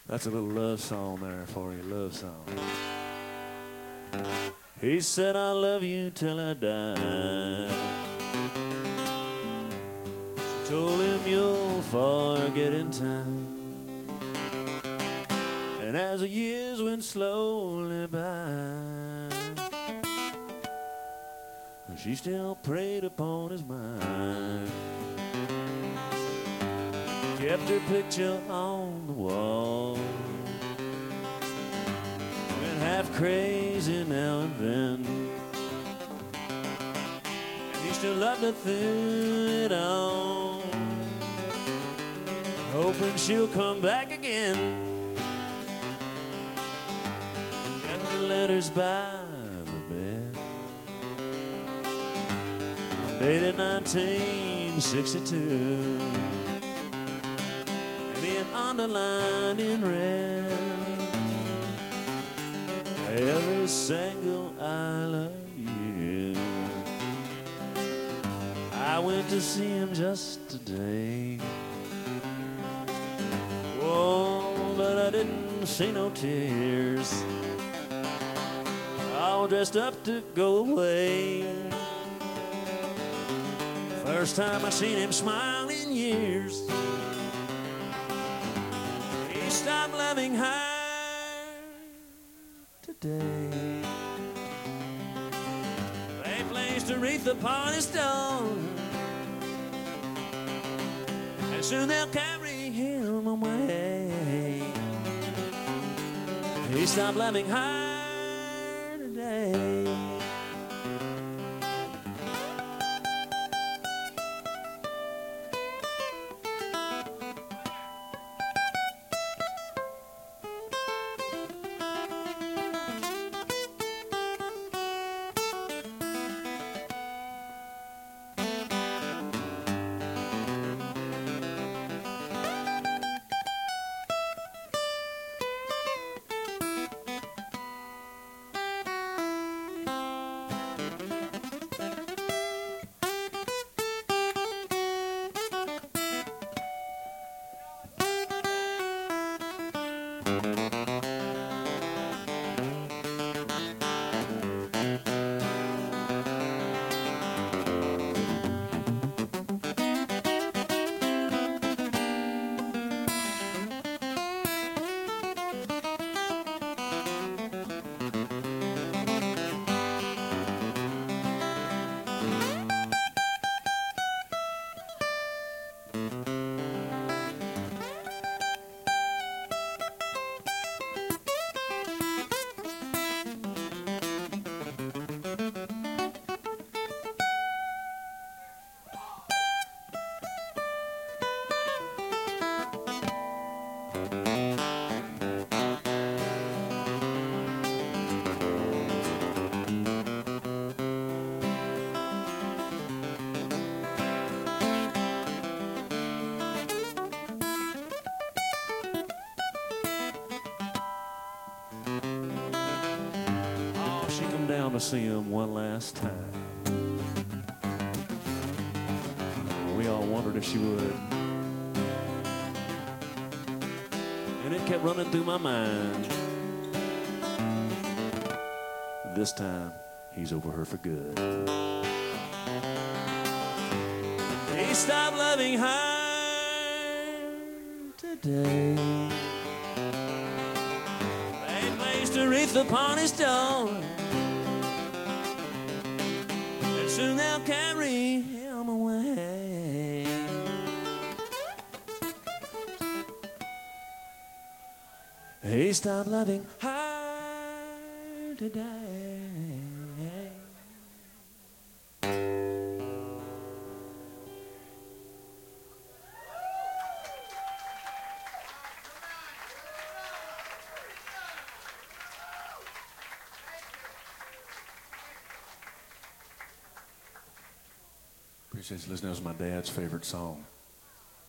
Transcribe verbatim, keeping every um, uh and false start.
That's a little love song there for you, love song. He said, I love you till I die. She told him you'll forget in time. And as the years went slowly by, she still preyed upon his mind. Kept her picture on the wall. Went half crazy now and then. And he still loved her through it all, hoping she'll come back again. Kept the letters by the bed. Dated nineteen sixty-two. Underlined in red every single I love you. I went to see him just today. Oh, but I didn't see no tears. All dressed up to go away. First time I seen him smile in years. Stop loving her today. They placed a wreath upon his stone, and soon they'll carry him away. He stopped loving her today. Down to see him one last time. We all wondered if she would, and it kept running through my mind. This time he's over her for good. He stopped loving her today. They placed a wreath upon his stone, soon they'll carry him away. He stopped loving her today. Appreciate you listening. That was my dad's favorite song.